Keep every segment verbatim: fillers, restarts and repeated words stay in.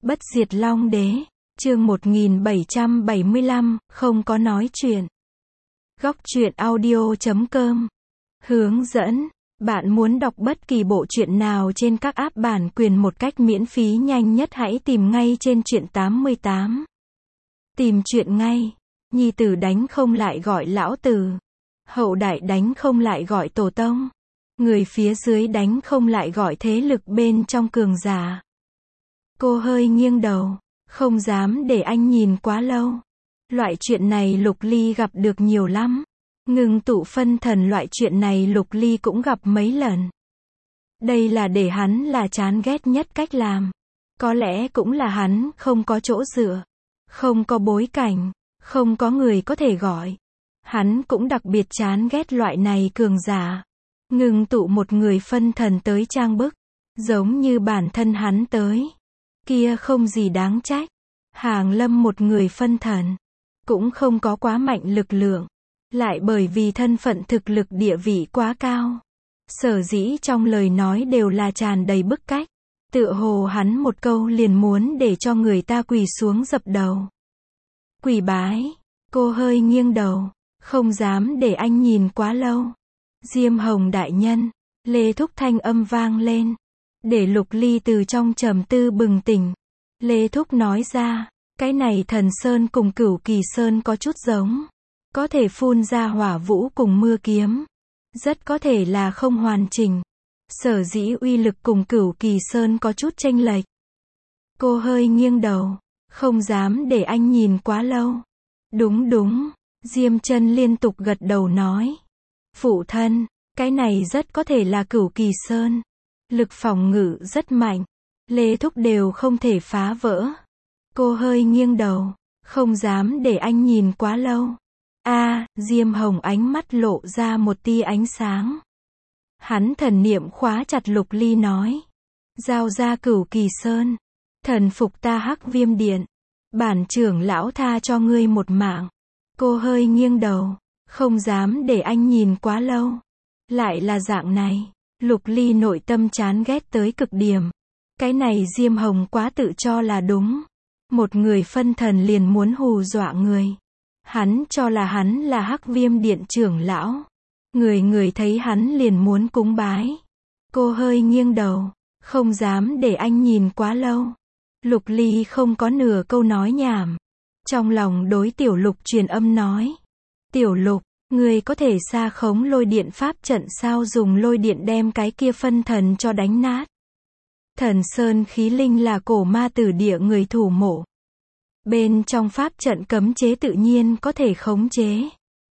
Bất diệt Long Đế, chương một nghìn bảy trăm bảy mươi lăm, không có nói chuyện. Góc truyện audio chấm com. Hướng dẫn, bạn muốn đọc bất kỳ bộ truyện nào trên các app bản quyền một cách miễn phí nhanh nhất hãy tìm ngay trên truyện tám mươi tám. Tìm truyện ngay, nhi tử đánh không lại gọi lão tử, hậu đại đánh không lại gọi tổ tông, người phía dưới đánh không lại gọi thế lực bên trong cường giả. Cô hơi nghiêng đầu, không dám để anh nhìn quá lâu. Loại chuyện này Lục Ly gặp được nhiều lắm. Ngưng tụ phân thần loại chuyện này Lục Ly cũng gặp mấy lần. Đây là để hắn là chán ghét nhất cách làm. Có lẽ cũng là hắn không có chỗ dựa, không có bối cảnh, không có người có thể gọi. Hắn cũng đặc biệt chán ghét loại này cường giả. Ngưng tụ một người phân thần tới trang bức, giống như bản thân hắn tới. Kia không gì đáng trách. Hàng Lâm một người phân thần, cũng không có quá mạnh lực lượng, lại bởi vì thân phận thực lực địa vị quá cao. Sở dĩ trong lời nói đều là tràn đầy bức cách. Tựa hồ hắn một câu liền muốn để cho người ta quỳ xuống dập đầu. Quỳ bái, cô hơi nghiêng đầu, không dám để anh nhìn quá lâu. Diêm Hồng đại nhân, Lê Thúc thanh âm vang lên, để Lục Ly từ trong trầm tư bừng tỉnh. Lê Thúc nói ra, cái này Thần Sơn cùng Cửu Kỳ Sơn có chút giống, có thể phun ra hỏa vũ cùng mưa kiếm, rất có thể là không hoàn chỉnh. Sở dĩ uy lực cùng Cửu Kỳ Sơn có chút chênh lệch. Cô hơi nghiêng đầu, không dám để anh nhìn quá lâu. Đúng đúng, Diêm Chân liên tục gật đầu nói. Phụ thân, cái này rất có thể là Cửu Kỳ Sơn. Lực phòng ngự rất mạnh, Lê Thúc đều không thể phá vỡ. Cô hơi nghiêng đầu, không dám để anh nhìn quá lâu. A, à, Diêm Hồng ánh mắt lộ ra một tia ánh sáng. Hắn thần niệm khóa chặt Lục Ly nói. Giao ra Cửu Kỳ Sơn, thần phục ta Hắc Viêm Điện. Bản trưởng lão tha cho ngươi một mạng. Cô hơi nghiêng đầu, không dám để anh nhìn quá lâu. Lại là dạng này. Lục Ly nội tâm chán ghét tới cực điểm. Cái này Diêm Hồng quá tự cho là đúng. Một người phân thần liền muốn hù dọa người. Hắn cho là hắn là Hắc Viêm Điện trưởng lão. Người người thấy hắn liền muốn cúng bái. Cô hơi nghiêng đầu, không dám để anh nhìn quá lâu. Lục Ly không có nửa câu nói nhảm. Trong lòng đối Tiểu Lục truyền âm nói. Tiểu Lục, người có thể xa khống lôi điện pháp trận sao, dùng lôi điện đem cái kia phân thần cho đánh nát. Thần Sơn khí linh là cổ ma tử địa người thủ mộ. Bên trong pháp trận cấm chế tự nhiên có thể khống chế.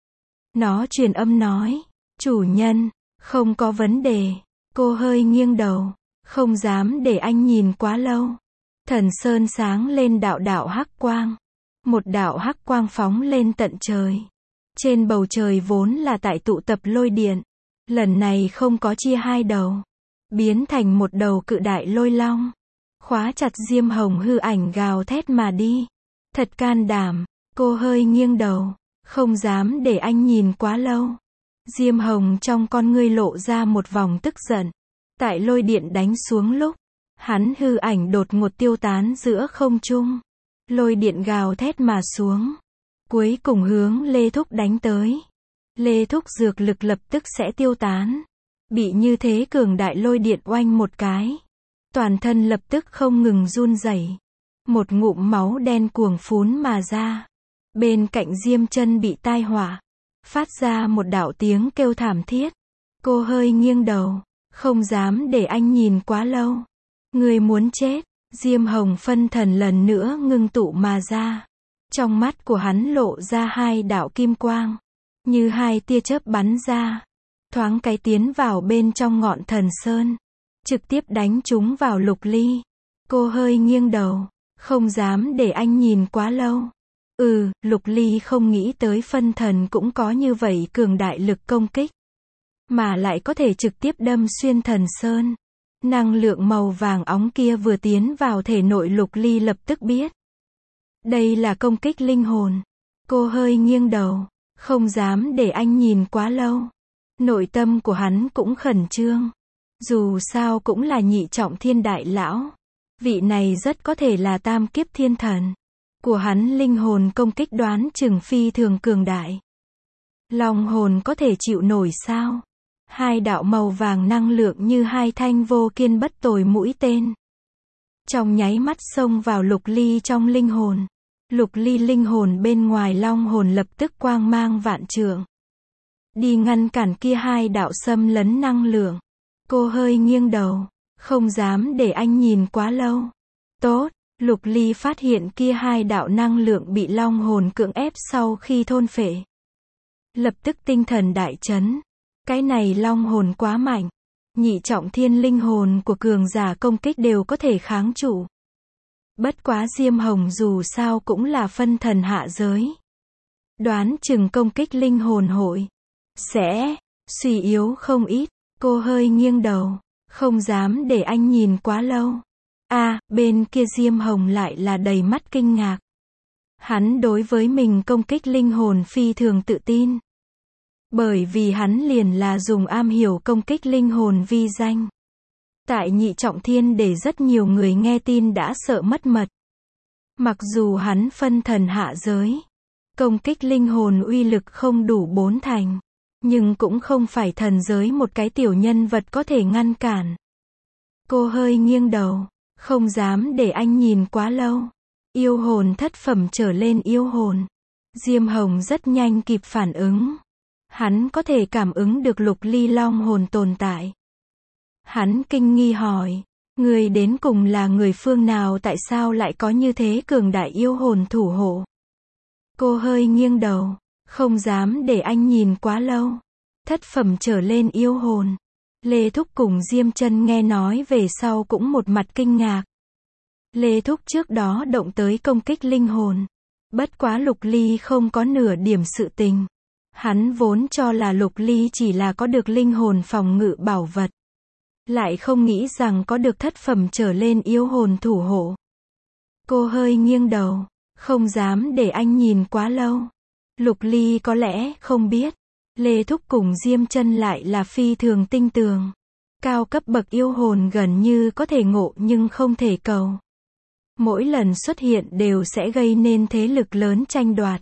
Nó truyền âm nói. Chủ nhân, không có vấn đề. Cô hơi nghiêng đầu, không dám để anh nhìn quá lâu. Thần Sơn sáng lên đạo đạo hắc quang. Một đạo hắc quang phóng lên tận trời. Trên bầu trời vốn là tại tụ tập lôi điện. Lần này không có chia hai đầu. Biến thành một đầu cự đại lôi long. Khóa chặt Diêm Hồng hư ảnh gào thét mà đi. Thật can đảm. Cô hơi nghiêng đầu, không dám để anh nhìn quá lâu. Diêm Hồng trong con ngươi lộ ra một vòng tức giận. Tại lôi điện đánh xuống lúc, hắn hư ảnh đột ngột tiêu tán giữa không trung. Lôi điện gào thét mà xuống. Cuối cùng hướng Lê Thúc đánh tới. Lê Thúc dược lực lập tức sẽ tiêu tán. Bị như thế cường đại lôi điện oanh một cái. Toàn thân lập tức không ngừng run rẩy. Một ngụm máu đen cuồng phún mà ra. Bên cạnh Diêm Chân bị tai họa. Phát ra một đạo tiếng kêu thảm thiết. Cô hơi nghiêng đầu, không dám để anh nhìn quá lâu. Người muốn chết. Diêm Hồng phân thần lần nữa ngưng tụ mà ra. Trong mắt của hắn lộ ra hai đạo kim quang. Như hai tia chớp bắn ra. Thoáng cái tiến vào bên trong ngọn Thần Sơn. Trực tiếp đánh chúng vào Lục Ly. Cô hơi nghiêng đầu, không dám để anh nhìn quá lâu. Ừ, Lục Ly không nghĩ tới phân thần cũng có như vậy cường đại lực công kích. Mà lại có thể trực tiếp đâm xuyên Thần Sơn. Năng lượng màu vàng óng kia vừa tiến vào thể nội Lục Ly lập tức biết. Đây là công kích linh hồn. Cô hơi nghiêng đầu, không dám để anh nhìn quá lâu. Nội tâm của hắn cũng khẩn trương. Dù sao cũng là nhị trọng thiên đại lão. Vị này rất có thể là tam kiếp thiên thần. Của hắn linh hồn công kích đoán chừng phi thường cường đại. Long hồn có thể chịu nổi sao? Hai đạo màu vàng năng lượng như hai thanh vô kiên bất tồi mũi tên. Trong nháy mắt xông vào Lục Ly trong linh hồn. Lục Ly linh hồn bên ngoài long hồn lập tức quang mang vạn trượng. Đi ngăn cản kia hai đạo xâm lấn năng lượng. Cô hơi nghiêng đầu. Không dám để anh nhìn quá lâu. Tốt, Lục Ly phát hiện kia hai đạo năng lượng bị long hồn cưỡng ép sau khi thôn phệ. Lập tức tinh thần đại chấn. Cái này long hồn quá mạnh. Nhị trọng thiên linh hồn của cường giả công kích đều có thể kháng trụ. Bất quá Diêm Hồng dù sao cũng là phân thần hạ giới. Đoán chừng công kích linh hồn hội sẽ suy yếu không ít. Cô hơi nghiêng đầu. Không dám để anh nhìn quá lâu. A, à, bên kia Diêm Hồng lại là đầy mắt kinh ngạc. Hắn đối với mình công kích linh hồn phi thường tự tin. Bởi vì hắn liền là dùng am hiểu công kích linh hồn vi danh. Tại nhị trọng thiên để rất nhiều người nghe tin đã sợ mất mật. Mặc dù hắn phân thần hạ giới. Công kích linh hồn uy lực không đủ bốn thành. Nhưng cũng không phải thần giới một cái tiểu nhân vật có thể ngăn cản. Cô hơi nghiêng đầu. Không dám để anh nhìn quá lâu. Yêu hồn thất phẩm trở lên yêu hồn. Diêm Hồng rất nhanh kịp phản ứng. Hắn có thể cảm ứng được Lục Ly long hồn tồn tại. Hắn kinh nghi hỏi. Người đến cùng là người phương nào, tại sao lại có như thế cường đại yêu hồn thủ hộ? Cô hơi nghiêng đầu. Không dám để anh nhìn quá lâu. Thất phẩm trở lên yêu hồn. Lê Thúc cùng Diêm Chân nghe nói về sau cũng một mặt kinh ngạc. Lê Thúc trước đó động tới công kích linh hồn. Bất quá Lục Ly không có nửa điểm sự tình. Hắn vốn cho là Lục Ly chỉ là có được linh hồn phòng ngự bảo vật. Lại không nghĩ rằng có được thất phẩm trở lên yêu hồn thủ hộ. Cô hơi nghiêng đầu. Không dám để anh nhìn quá lâu. Lục Ly có lẽ không biết. Lê Thúc cùng Diêm Chân lại là phi thường tinh tường. Cao cấp bậc yêu hồn gần như có thể ngộ nhưng không thể cầu. Mỗi lần xuất hiện đều sẽ gây nên thế lực lớn tranh đoạt.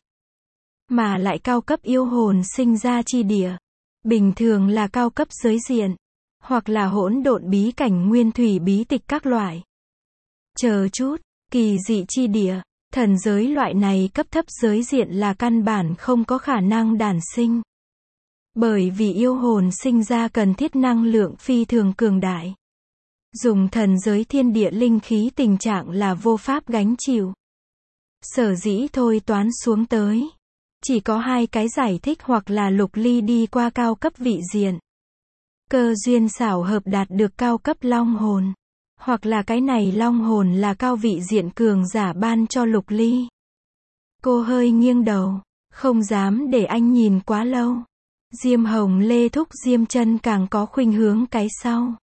Mà lại cao cấp yêu hồn sinh ra chi địa. Bình thường là cao cấp giới diện. Hoặc là hỗn độn bí cảnh nguyên thủy bí tịch các loại. Chờ chút, kỳ dị chi địa. Thần giới loại này cấp thấp giới diện là căn bản không có khả năng đản sinh. Bởi vì yêu hồn sinh ra cần thiết năng lượng phi thường cường đại. Dùng thần giới thiên địa linh khí tình trạng là vô pháp gánh chịu. Sở dĩ thôi toán xuống tới. Chỉ có hai cái giải thích, hoặc là Lục Ly đi qua cao cấp vị diện. Cơ duyên xảo hợp đạt được cao cấp long hồn. Hoặc là cái này long hồn là cao vị diện cường giả ban cho Lục Ly. Cô hơi nghiêng đầu. Không dám để anh nhìn quá lâu. Diêm Hồng, Lê Thúc, Diêm Chân càng có khuynh hướng cái sau.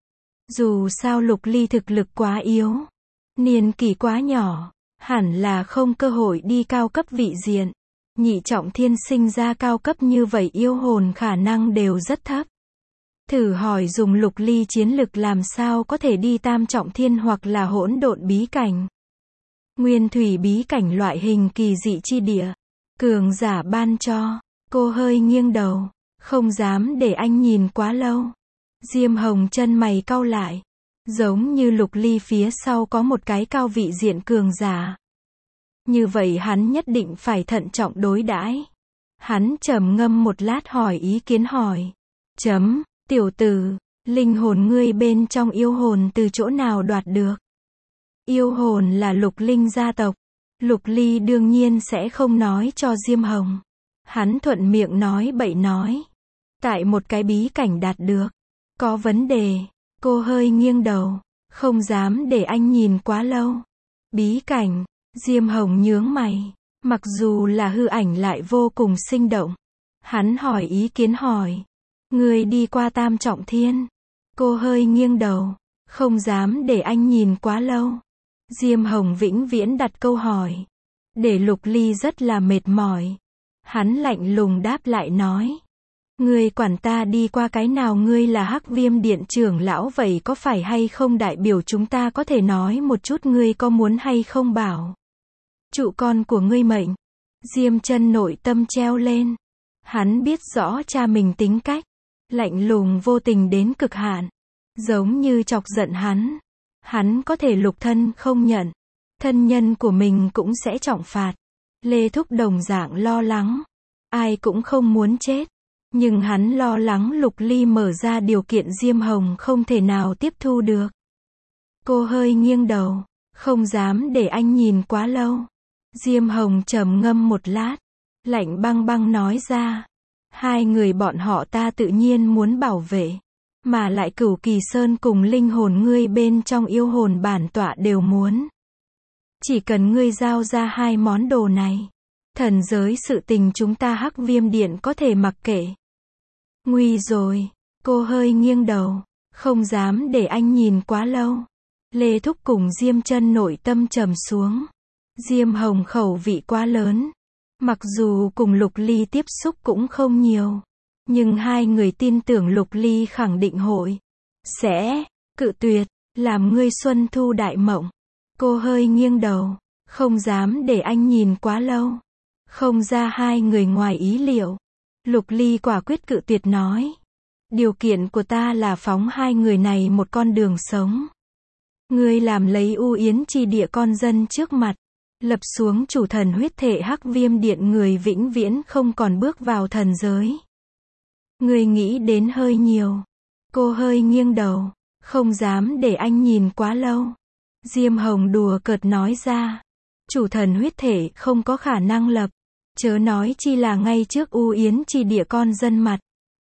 Dù sao Lục Ly thực lực quá yếu. Niên kỷ quá nhỏ. Hẳn là không cơ hội đi cao cấp vị diện. Nhị trọng thiên sinh ra cao cấp như vậy yêu hồn khả năng đều rất thấp. Thử hỏi dùng Lục Ly chiến lực làm sao có thể đi tam trọng thiên hoặc là hỗn độn bí cảnh. Nguyên thủy bí cảnh loại hình kỳ dị chi địa. Cường giả ban cho. Cô hơi nghiêng đầu. Không dám để anh nhìn quá lâu. Diêm Hồng chân mày cau lại. Giống như Lục Ly phía sau có một cái cao vị diện cường giả. Như vậy hắn nhất định phải thận trọng đối đãi. Hắn trầm ngâm một lát hỏi ý kiến hỏi. Chấm, tiểu tử, linh hồn ngươi bên trong yêu hồn từ chỗ nào đoạt được? Yêu hồn là Lục Linh gia tộc. Lục Ly đương nhiên sẽ không nói cho Diêm Hồng. Hắn thuận miệng nói bậy nói. Tại một cái bí cảnh đạt được. Có vấn đề. Cô hơi nghiêng đầu. Không dám để anh nhìn quá lâu. Bí cảnh. Diêm Hồng nhướng mày. Mặc dù là hư ảnh lại vô cùng sinh động. Hắn hỏi ý kiến hỏi. Người đi qua tam trọng thiên. Cô hơi nghiêng đầu. Không dám để anh nhìn quá lâu. Diêm Hồng vĩnh viễn đặt câu hỏi. Để Lục Ly rất là mệt mỏi. Hắn lạnh lùng đáp lại nói. Ngươi quản ta đi qua cái nào, ngươi là Hắc Viêm Điện trưởng lão vậy có phải hay không đại biểu chúng ta có thể nói một chút ngươi có muốn hay không bảo trụ con của ngươi mệnh. Diêm Chân nội tâm treo lên. Hắn biết rõ cha mình tính cách, lạnh lùng vô tình đến cực hạn, giống như chọc giận hắn, hắn có thể lục thân không nhận, thân nhân của mình cũng sẽ trọng phạt. Lê Thúc đồng dạng lo lắng, ai cũng không muốn chết, nhưng hắn lo lắng Lục Ly mở ra điều kiện Diêm Hồng không thể nào tiếp thu được. Cô hơi nghiêng đầu, không dám để anh nhìn quá lâu. Diêm Hồng trầm ngâm một lát, lạnh băng băng nói ra, hai người bọn họ ta tự nhiên muốn bảo vệ, mà lại Cửu Kỳ Sơn cùng linh hồn ngươi bên trong yêu hồn bản tọa đều muốn. Chỉ cần ngươi giao ra hai món đồ này, thần giới sự tình chúng ta Hắc Viêm Điện có thể mặc kệ. Nguy rồi, cô hơi nghiêng đầu, không dám để anh nhìn quá lâu. Lê Thúc cùng Diêm Chân nội tâm trầm xuống. Diêm Hồng khẩu vị quá lớn. Mặc dù cùng Lục Ly tiếp xúc cũng không nhiều, nhưng hai người tin tưởng Lục Ly khẳng định hội sẽ cự tuyệt, làm ngươi xuân thu đại mộng. Cô hơi nghiêng đầu, không dám để anh nhìn quá lâu. Không ra hai người ngoài ý liệu. Lục Ly quả quyết cự tuyệt nói, điều kiện của ta là phóng hai người này một con đường sống. Ngươi làm lấy U Yến chi địa con dân trước mặt, lập xuống chủ thần huyết thể Hắc Viêm Điện, người vĩnh viễn không còn bước vào thần giới. Ngươi nghĩ đến hơi nhiều. Cô hơi nghiêng đầu, không dám để anh nhìn quá lâu. Diêm Hồng đùa cợt nói ra, chủ thần huyết thể không có khả năng lập, chớ nói chi là ngay trước U Yến chi địa con dân mặt.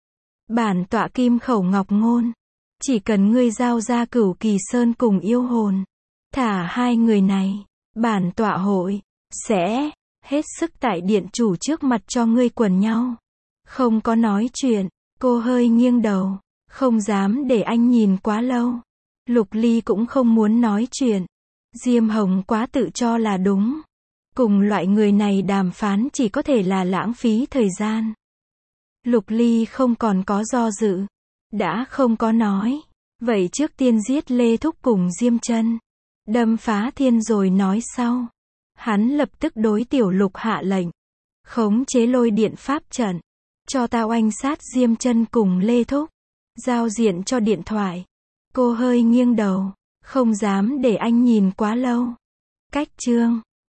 Bản tọa kim khẩu ngọc ngôn, chỉ cần ngươi giao ra Cửu Kỳ Sơn cùng yêu hồn, thả hai người này, bản tọa hội sẽ hết sức tại điện chủ trước mặt cho ngươi quần nhau. Không có nói chuyện. Cô hơi nghiêng đầu, không dám để anh nhìn quá lâu. Lục Ly cũng không muốn nói chuyện. Diêm Hồng quá tự cho là đúng. Cùng loại người này đàm phán chỉ có thể là lãng phí thời gian. Lục Ly không còn có do dự. Đã không có nói, vậy trước tiên giết Lê Thúc cùng Diêm Chân, đâm phá thiên rồi nói sau. Hắn lập tức đối Tiểu Lục hạ lệnh, khống chế lôi điện pháp trận, cho ta oanh sát Diêm Chân cùng Lê Thúc, giao diện cho điện thoại. Cô hơi nghiêng đầu, không dám để anh nhìn quá lâu. Cách chương